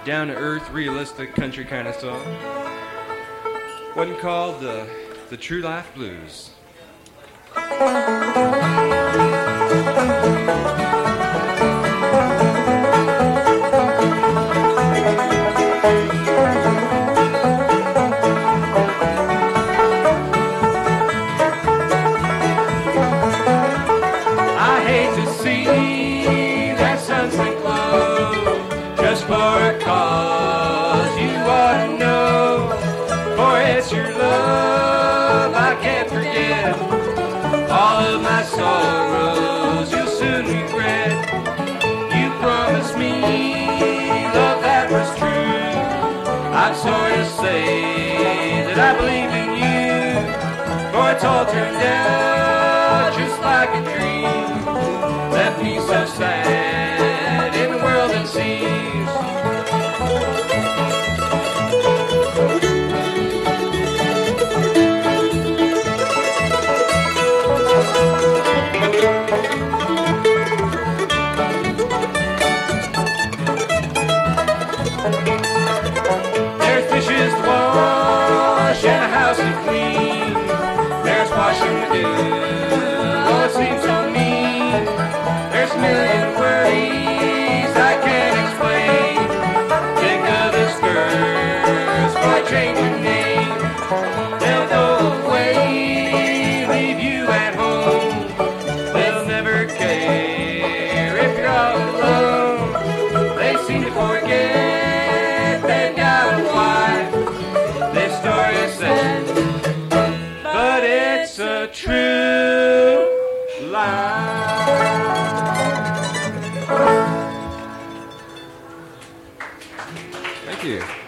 down-to-earth, realistic country kind of song. One called the True Life Blues. I hate to see that sunset glow just for a cause you ought to know. For it's your love I can't forget. All of my sorrows you'll soon regret. You promised me love that was true. I'd sort of say that I believe in you, for it's all turned out just like a dream. Left me so sad in a world that seems there's dishes to wash and a house to clean. There's washing to do, oh it seems so mean. There's a million worries I can't explain. Think of this girls, why change your name? They'll go away, leave you at home. They'll never care if you're all alone. They seem to forget they've got a wife. This story is sad, but it's a true lie. Thank you.